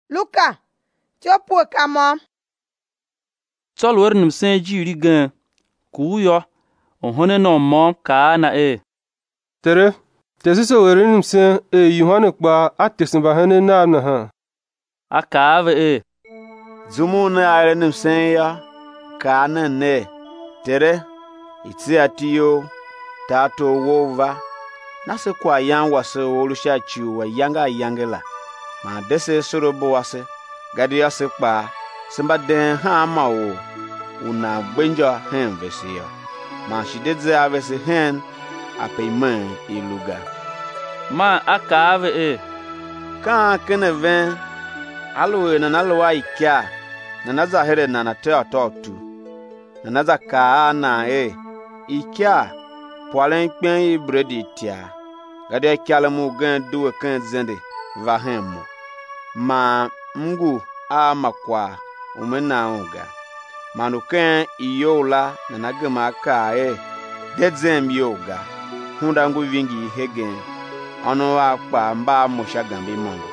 Luka, tio pu kamo. Tol wer nim sen jiri gan ku yo on hone no mo ka na Tere, tesise wer nim sen Yohane kpa atesin ba hene na ha. Akave Zumu na are nim sen ya ka na ne. Tere, itsi atiyo tato wova. Nase kwa yan wase wolusha chiwa yanga yangela. Ma dese sorobo wase gadi ase kpa simba den ha ma wo una gbenjo hen vesiyo. Ma shideze avese hen apeiman iluga. Ma akave Kan kene ven alwe na nalwa ikya na naza here na nate atotu. Na naza ka na ikya poalen kpen ibredi tia. Gade kyalamu gan duwe kan zende va hemo. Ma mgu a makwa umena unga. Manuken iyola na nagema ka dedzem yoga. Hunda ngu vingi hegen. Ono akpa mba moshagambi mongo.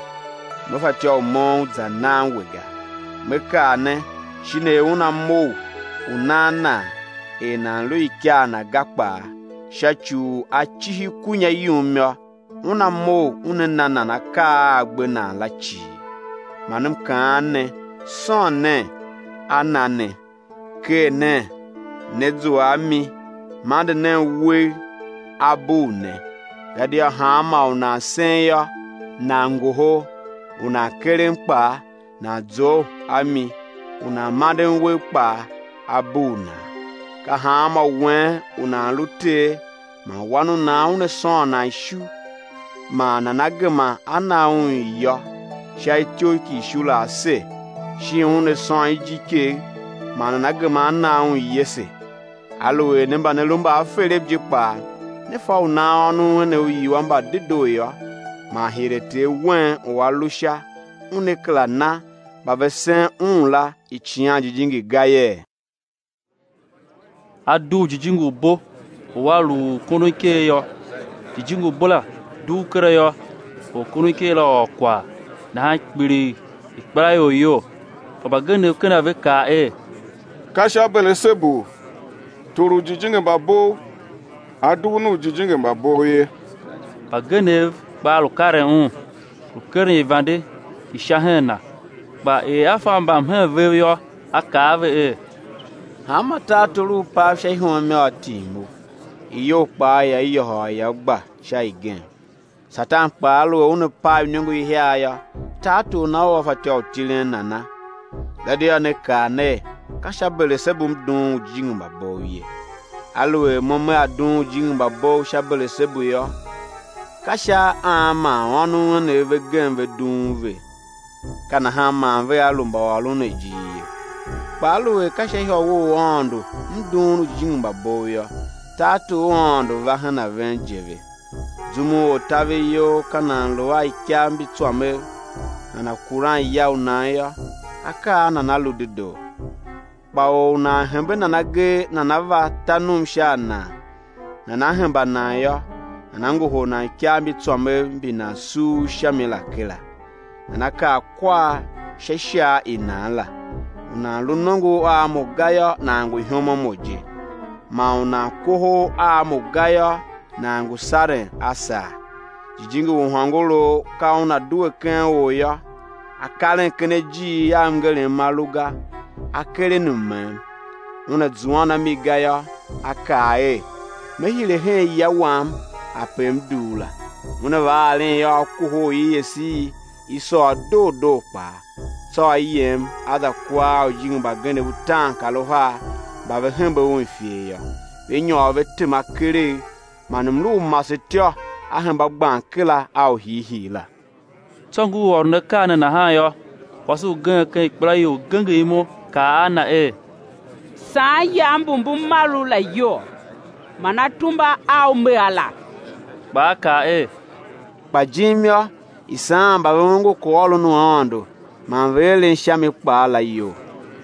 Mfatia umon za nangwega. Meka ne shine una mo unana na luikia na gakpa. Shachu achihi kunya yumyo una mo unenana na ka agbena lachi. Manum kane sonne anane kene nezuami mandene we abune gadi hama una senya na ngoho una kerempa na zo ami una maden we pa abuna ka hama wen una lute ma wanu na une son na shu ma na nagema ana un yo shai choki shula se shi une son ijike ma na nagema ana un yese aloe nemba ne lumba afere bjipa ne fa una onu ne uyi wamba dido yo ma hirete wen walusha une kla na bavesen unla ichian jijingi gaye adu jijingu bo walu konuke yo jijingu bola du kere yo o konuke lo kwa na kpiri ikpara yo obagene kana ve ka kasha bele sebu turu jijingi babo adu nu jijingi babo ye bagene ba lo kare lo kere vande ishahena ba afamba mhe yo akave Hama taturu pa shehun me otimu. Iyo pa ya iyo ho ya gba sha igen. Satan pa lo unu pa nyungu ihia ya. Tatu na wa fati otilen nana. Gadi ane ka ne kasha bele sebum dun jingu baboye. Alwe momme adun jingu babo sha bele sebu yo. Kasha ama onu ne ve genve dunve. Kana hama ve alumba walune ji. Paluwe kasha hiyo wondo mdunu jingba boyo tatu wondo vahana venjeve zumu otave yo kana loa ikyambi twame na kuran ya unaya aka na naludido bawo na hembe na nage na nava tanum shana na hemba na yo na nguho na ikyambi twame bina su shamila kila na ka kwa shesha inala una lunongo a mugayo na ngu hyomo moji ma una koho a mugayo na ngu sare asa jijingu uhangolo ka una duwe ken oya akalen keneji ya mgele maluga akele nume una zuana migaya akae mehile he ya wam apem dula una vale ya koho yesi iso do pa so ayem ada kwa ojing bagene butan kaloha ba be hembe won fie ya be nyo be tema kere manum lu masetio ahemba gban kila au hihila tongu orne kana na hayo wasu gan kan iprayo ganga imo ka na sa yambumbu malu la yo manatumba au meala ba ka bajimyo isamba bongo ko olu no ondo manvele nshami kpala yo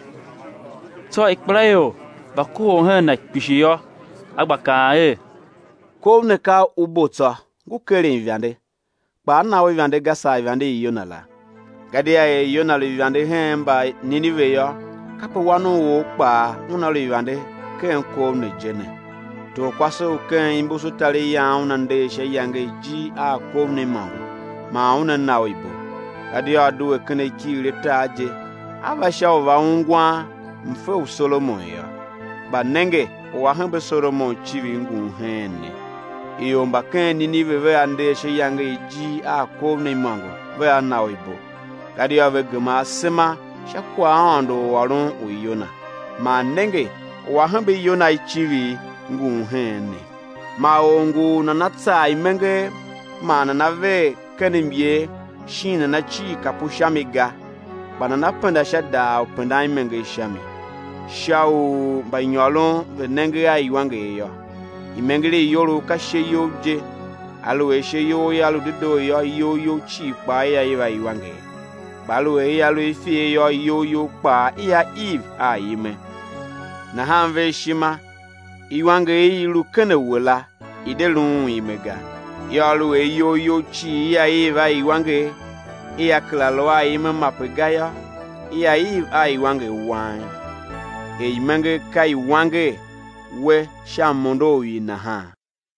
to ikplayo baku hana pishiyo agbaka ko ne ka ubota gukere nviande pa na we viande gasa viande yo nala gadia e Yona lu yande hemba Ninive yo kapo wanu wo kpa una lu yande ken ko ne jene to kwaso ken imbusu tali ya una nde she yange ji a ko ne ma una na oibo gadia du ken kile taje aba shawa ngwa mfe Solomon yo ba nenge wa hambe Solomon chivi ngu hene iyo mbaken Ninive ve ande she yange ji a ko ne mango ve ana oibo gadia ve gama sema shakwa ando warun uyona ma nenge wa hambe Yona ichivi ngu hene ma ongu na natsa imenge ma na ve kenimye shina na chi kapusha miga bana na panda shada panda imenge shami shau ba nyolo ve nenge ya iwange yo imengele yoro kashe yoje alo eshe yo ya lu dido yo chi pa ya iwange balu ya lu ifi yo pa ya Eve ayime na hanve shima iwange ilu kene wala idelu imega ya lu yo chi ya Eve iwange ya klalo ayime mapegaya ya Eve iwange wan imenge kai wange we shamondo ina ha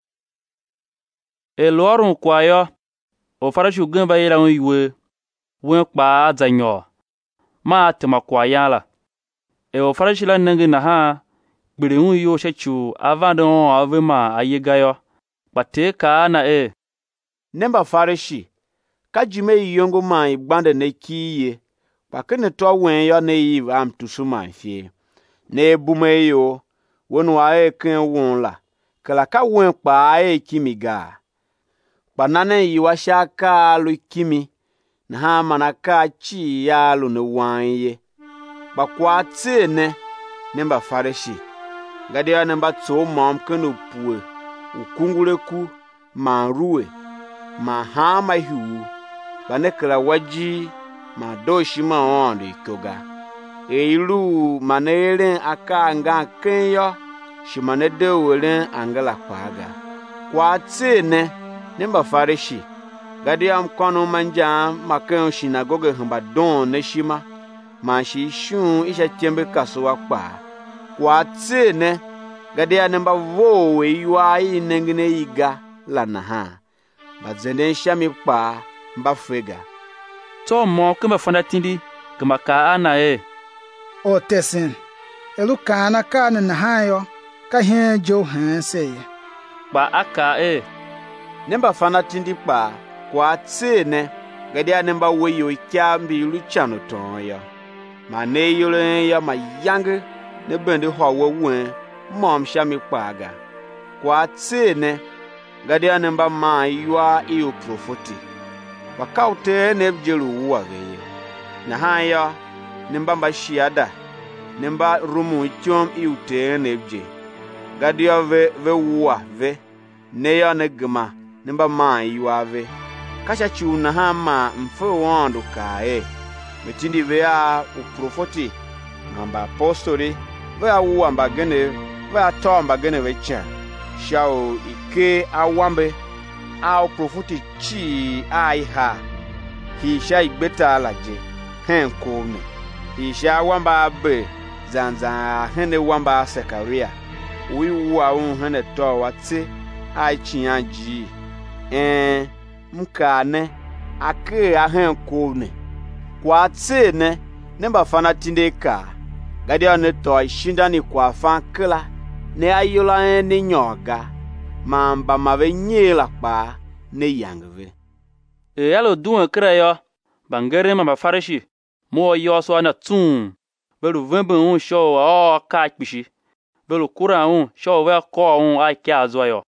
elorun kwayo o farashu gamba yela wiwe wen kpa azanyo ma tema kwayala o farashi la nangi na ha gbere hu yo shechu avando avema ayegayo bate ka na nemba farashi kajime yongo mai gbande ne kiye pakene to wen yo ne yi am tusuma fie ne bume yo wonu a ken won la kala ka wen pa kimiga panane yiwa shaka lu kimi na ha manaka chi ya lu ne wanye bakwa tsene nemba farashi gadia nemba tso mom kenu puwe ukunguleku manruwe ma ha ma hiu banekla waji ma doshi ma ondo ikoga eilu manere aka nga kenyo shimane de wele angala kwaga kwa tsene nemba farashi gadia mkono manja makan sinagoge hamba don ne shima ma shi shun isha tembe kaswa kwa tsene gadia nemba vowe yuwa inengine iga lana ha bazende shami pa mba fega to mo kema fanda tindi kema ka ana o tesen elu kana kana na hayo ka hen jo han sey ba aka nemba fana tindi pa kwa tsene gadia nemba weyo kyambi luchano tonya mane yole ya mayange ne bende hawo wen mom shami paga kwa tsene gadia nemba ma yua iyo profoti bakaute nebjeru wage na haya nemba mbashiada nemba rumu chom iute nebje gadia ve wa ve neya negma nemba ma yua ve kasha chuna hama mfe wando kae metindi vea uprofoti namba apostoli vea uamba gene vea tomba gene vecha shao ike awambe au profoti chi aiha hisha igbeta alaje hen kome hisha wamba be zanza hene wamba sekaria wiwa hene to wate ai chianji mkane ake ahen kome kwa tsene nemba fana tindeka gadia ne to shindani kwa fankla ne ayola ne nyoga mamba mavenyela pa ne yangve yalo duwe kreyo bangere mamba farashi mo yo so na tun belu vembe un show o ka kpishi belu kura un show we ko un ai kya zo yo